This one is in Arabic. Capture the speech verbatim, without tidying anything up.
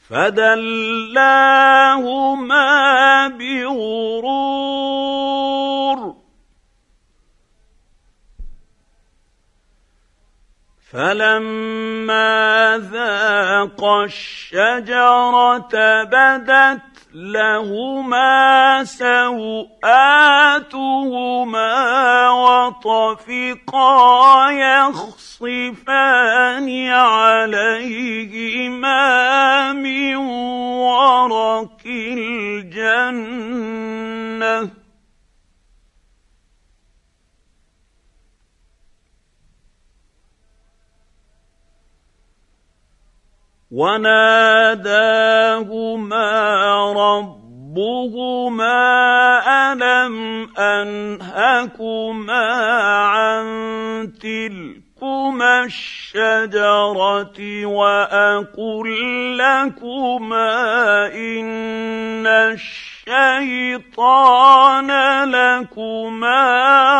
فدلاهما بغرور فلما ذاقا الشجرة بدت لهما سوآتهما وطفقا يخصفان عليهما من ورق الجنة وناداهما ربهما ألم أنهكما عن تلكما الشجرة وأقل لكما إن الشيطان لكما